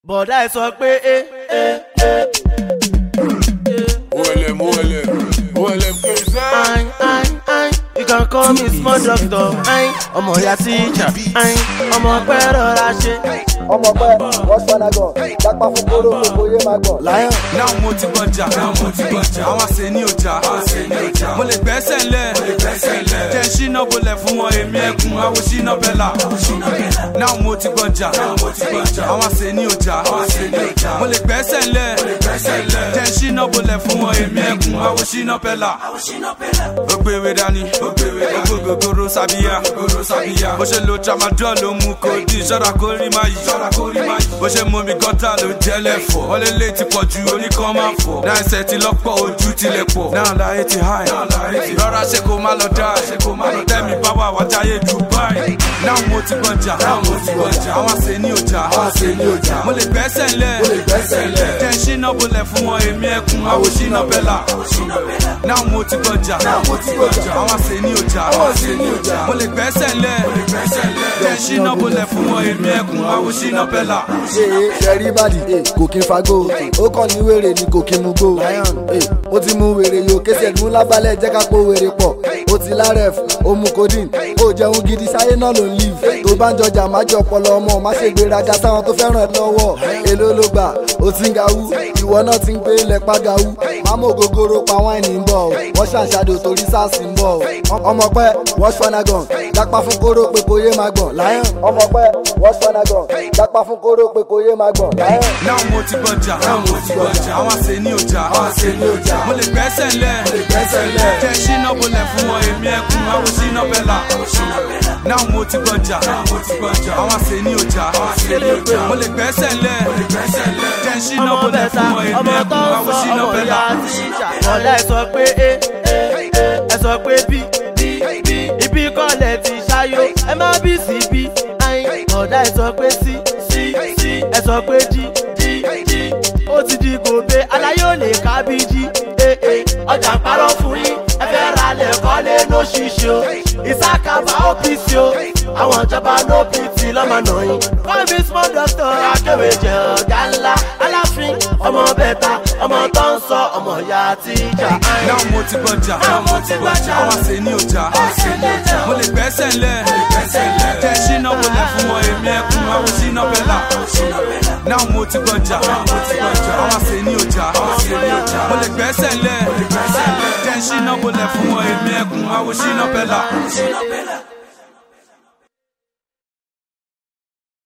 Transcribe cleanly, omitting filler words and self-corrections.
bọ̀dá ẹ sọ pé OLM you can call me small doctor ọmọ ìyá tíjà ọmọ pẹ́ rọra ṣe. ọmọ pẹ́ wọ́n sọ́nà gan dápá fún kóró gbogbo yé máa gbọ̀n. Lion. Now mo ti gbọ́jà àwọn àṣẹ ní ọjà mo lè gbẹ́sẹ̀ lẹ̀ jẹ́ ṣínà bolẹ̀ fún wọn èmi ẹkùn àwọn ṣínà bẹ́là. Now mo ti gbọ́jà àwọn àṣẹ ní ọjà mo lè gbẹ́sẹ̀ lẹ̀ jẹ́ ṣínà bolẹ̀ fún wọn èmi ẹkùn àwọn ṣínà bẹ́là. ó gbéwé dání gbogbogbò sábíyá bó ṣe lo tramadol ló mú kòdì ṣọ́ra kó rí máa yìí bó ṣe mú mi gọ́tà ló jẹ́lẹ̀ fọ́ wọ́n lé lé ti pọ̀ ju oníkan máa fọ́ náà ẹsẹ̀ ti lọ́pọ̀ ojú tilẹ̀ pọ̀ náà láyé ti háì rọra ṣe kó má lọ dá tẹ́mi bá wà wá jáyé Dubai. Náà mo ti gbọ́jà àwọn àṣẹ ní ọjà mo lè gbẹ́sẹ̀ lẹ̀ jẹ́ ṣínà bolẹ̀ fún wọn èmi ẹkùn àwọn ṣínà bẹ́là. Náà mo ti gbọ́jà àwọn àṣẹ ní ọjà mo lè gbẹ́sẹ̀ lẹ̀ jẹ́ ṣínà bolẹ̀ fún wọn èmi ẹkùn àwọn ṣínà bẹ́là. ṣẹ̀rí bàdì kò kí n fagbó ó kàn ní wèrè ni kò kí n mú gbó. ó ti mú wèrè yóò kéṣẹ̀ mú lábálẹ̀ jẹ́ ká pò wèrè pọ̀ ó ti lárẹ̀f ó mú codeine ó jẹun gidi sáyé náà ló ń live. tó bá ń jọjà má jọ ọpọlọ ọmọ má ṣe gbéraga sáwọn tó fẹ́ràn ẹ lọ́wọ́ èló ló gbà ó ti ń gawú ìwọ náà ti ń gbé lẹ́pà gawú mámò gogoro pa wáìnì ń bọ̀ wọ́n ṣàṣàdò torí sars ń bọ̀ ọmọ pẹ́ wọ́n ṣọ́nà gan dápá fún kóró pé kò yé máa gbọ̀n Lion. ọmọ pẹ́ wọ́n ṣọ́nà gan dápá fún kóró pé kò yé máa gbọ̀n Lion. Náà mo ti gbọ́jà àwọn àṣẹ ní ọjà mo lè gbẹ́sẹ̀ lẹ̀ jẹ́ ṣínà bolẹ̀ fún wọn èmi ẹkùn àwọn ṣínà bẹ́là. Náà mo ti gbọ́jà àwọn àṣẹ ní ọjà mo lè gbẹ́sẹ̀ lẹ̀ jẹ́ ṣínà bolẹ̀ fún wọn èmi ẹkùn àwọn ṣínà bẹ́là. bọ̀dá ẹ sọ pé ẹ sọ pé ibi kọ́lẹ̀ ti ṣáyó ẹ má bí sí bí bọ̀dá ẹ sọ pé sí ẹ sọ pé jí ó ti di gòbè aláyé ò lè ká bí jí ọjà ń parọ́ fún yín ẹ fẹ́ ra lẹ̀ kọ́lé ló ṣiṣẹ́ o ìsákàbà OPC o àwọn ìjọba ló pt lọ́mọ náà yín call me small doctor akéwì jẹ ọ̀gá ńlá aláfin ọmọ bẹ́ta ọmọ tó ń sọ ọmọ ìyá tíjà. Náà mo ti gbọ́jà àwọn àṣẹ ní ọjà mo lè gbẹ́sẹ̀ lẹ̀ jẹ́ ṣínà bolẹ̀ fún wọn èmi ẹkùn àwọn ṣínà bẹ́là. Náà mo ti gbọ́jà àwọn àṣẹ ní ọjà mo lè gbẹ́sẹ̀ lẹ̀ jẹ́ ṣínà bolẹ̀ fún wọn èmi ẹkùn àwọn ṣínà bẹ́là.